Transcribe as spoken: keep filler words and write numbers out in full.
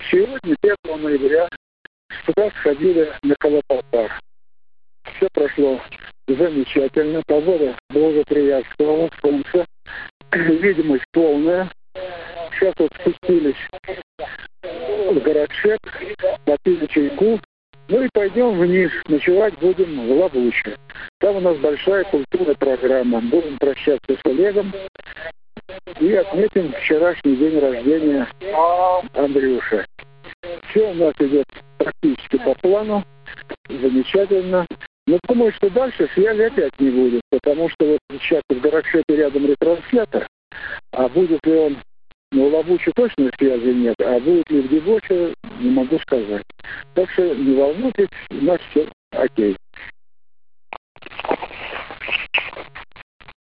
Сегодня, пятого ноября, сюда сходили на Калапатар. Все прошло замечательно, погода благоприятствовала, солнце, видимость полная. Сейчас вот спустились в городшек, попили чайку, ну и пойдем вниз, ночевать будем в Лабуче. Там у нас большая культурная программа. Будем прощаться с Олегом и отметим вчерашний день рождения Андрюши. Все у нас идет практически по плану, замечательно. Но думаю, что дальше связи опять не будет, потому что вот сейчас в городшеке рядом ретранслятор, а будет ли он, ну, в Лабуче точно связи нет, а будет ли в Дебоче, не могу сказать. Так что не волнуйтесь, у нас все окей.